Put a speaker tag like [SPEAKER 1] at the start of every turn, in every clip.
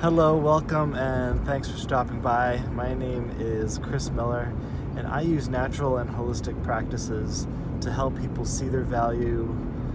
[SPEAKER 1] Hello, welcome, and thanks for stopping by. My name is Chris Miller, and I use natural and holistic practices to help people see their value,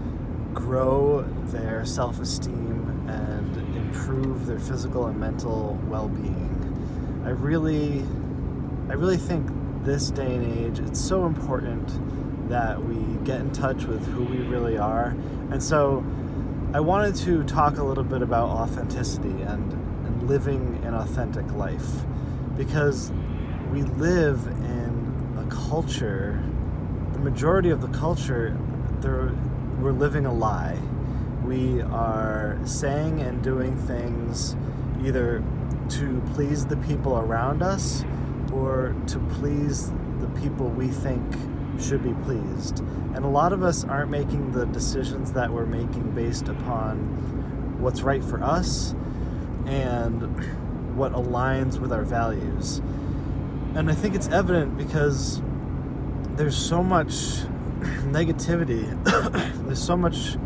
[SPEAKER 1] grow their self-esteem, and improve their physical and mental well-being. I really think this day and age, it's so important that we get in touch with who we really are. And so I wanted to talk a little bit about authenticity and living an authentic life, because we live in a culture, the majority of the culture, we're living a lie. We are saying and doing things either to please the people around us or to please the people we think should be pleased. And a lot of us aren't making the decisions that we're making based upon what's right for us and what aligns with our values. And I think it's evident because there's so much negativity, there's so much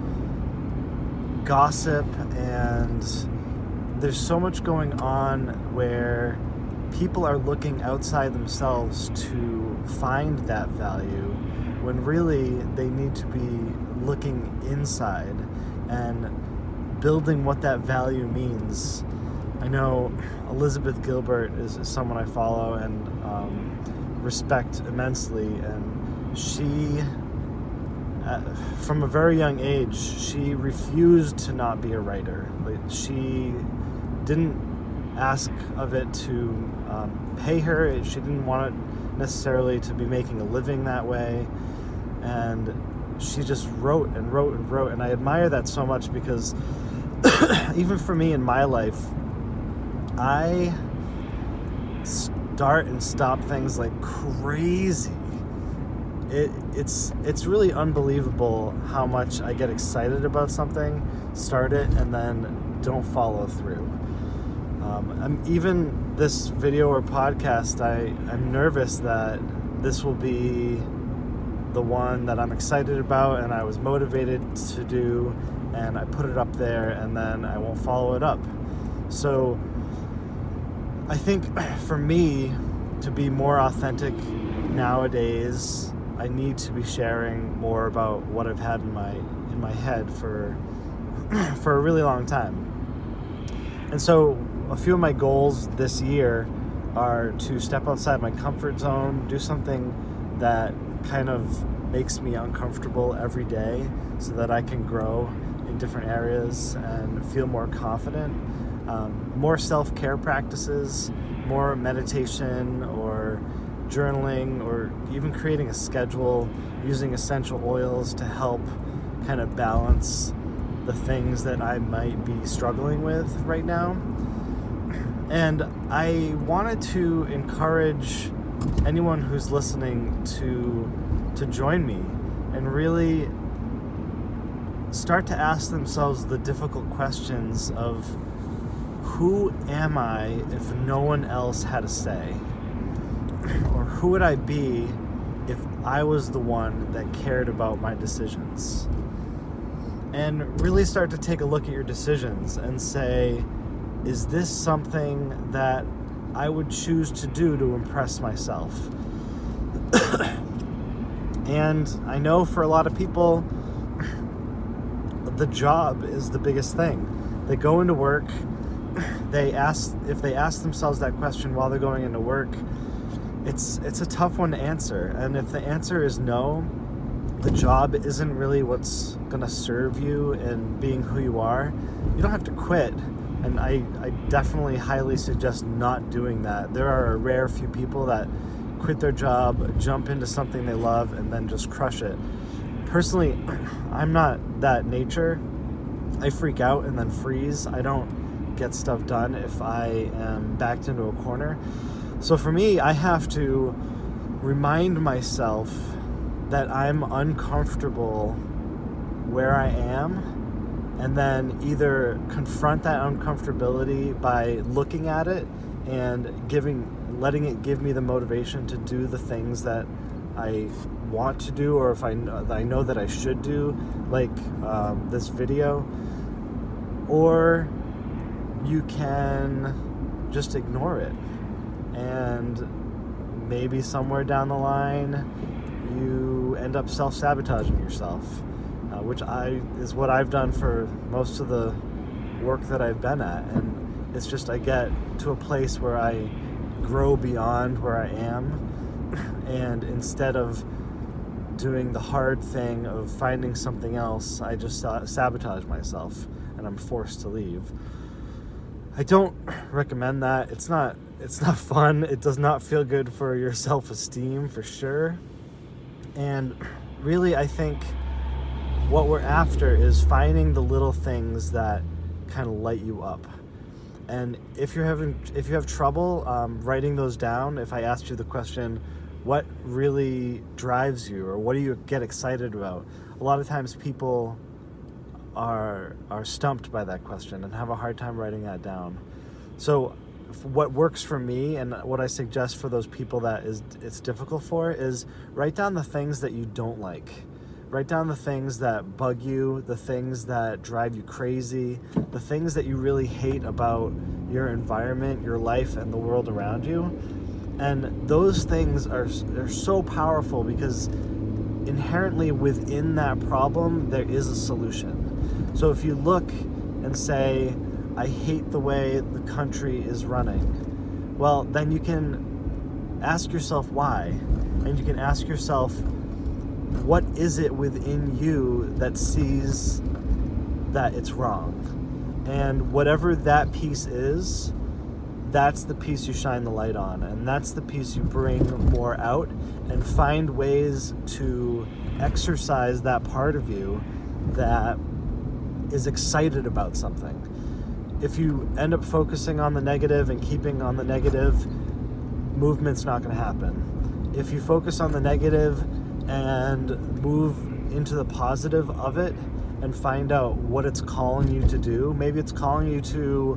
[SPEAKER 1] gossip, and there's so much going on where people are looking outside themselves to find that value when really they need to be looking inside and building what that value means. I know Elizabeth Gilbert is someone I follow and respect immensely, and she, from a very young age, she refused to not be a writer. She didn't ask of it to pay her. She didn't want it necessarily to be making a living that way, and she just wrote and wrote and wrote, and I admire that so much because even for me in my life, I start and stop things like crazy. It's really unbelievable how much I get excited about something, start it, and then don't follow through. Even this video or podcast, I'm nervous that this will be the one that I'm excited about and I was motivated to do, and I put it up there and then I won't follow it up. So I think for me to be more authentic nowadays, I need to be sharing more about what I've had in my head for a really long time. And so a few of my goals this year are to step outside my comfort zone, do something that kind of makes me uncomfortable every day so that I can grow in different areas and feel more confident. More self-care practices, more meditation or journaling, or even creating a schedule using essential oils to help kind of balance the things that I might be struggling with right now. And I wanted to encourage anyone who's listening to join me and really start to ask themselves the difficult questions of, who am I if no one else had a say? Or who would I be if I was the one that cared about my decisions? And really start to take a look at your decisions and say, is this something that I would choose to do to impress myself? And I know for a lot of people, the job is the biggest thing. They go into work, if they ask themselves that question while they're going into work, it's a tough one to answer. And if the answer is no, the job isn't really what's gonna serve you in being who you are, you don't have to quit. And I definitely highly suggest not doing that. There are a rare few people that quit their job, jump into something they love, and then just crush it. Personally, I'm not that nature. I freak out and then freeze. I don't get stuff done if I am backed into a corner. So for me, I have to remind myself that I'm uncomfortable where I am, and then either confront that uncomfortability by looking at it and letting it give me the motivation to do the things that I want to do, or if I know that I should do, like this video, or you can just ignore it. And maybe somewhere down the line, you end up self-sabotaging yourself, which is what I've done for most of the work that I've been at. And it's just I get to a place where I grow beyond where I am, and instead of doing the hard thing of finding something else, I just sabotage myself and I'm forced to leave. I don't recommend that. It's not fun. It does not feel good for your self-esteem, for sure. And really, I think what we're after is finding the little things that kind of light you up. And if you have trouble writing those down, if I asked you the question, what really drives you, or what do you get excited about? A lot of times people are stumped by that question and have a hard time writing that down. So what works for me, and what I suggest for those people that it's difficult for, is write down the things that you don't like. Write down the things that bug you, the things that drive you crazy, the things that you really hate about your environment, your life, and the world around you. And those things are so powerful because inherently within that problem, there is a solution. So if you look and say, I hate the way the country is running, well, then you can ask yourself why. And you can ask yourself, what is it within you that sees that it's wrong? And whatever that piece is, that's the piece you shine the light on, and that's the piece you bring more out and find ways to exercise that part of you that is excited about something. If you end up focusing on the negative and keeping on the negative, movement's not going to happen. If you focus on the negative and move into the positive of it and find out what it's calling you to do, maybe it's calling you to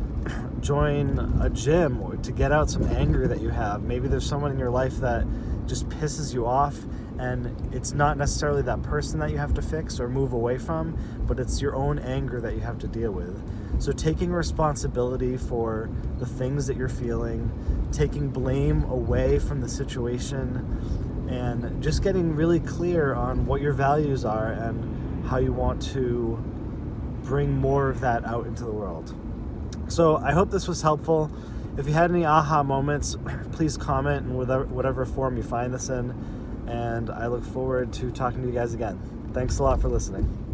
[SPEAKER 1] join a gym or to get out some anger that you have. Maybe there's someone in your life that just pisses you off, and it's not necessarily that person that you have to fix or move away from, but it's your own anger that you have to deal with. So taking responsibility for the things that you're feeling, taking blame away from the situation, and just getting really clear on what your values are and how you want to bring more of that out into the world. So I hope this was helpful. If you had any aha moments, please comment in whatever form you find this in. And I look forward to talking to you guys again. Thanks a lot for listening.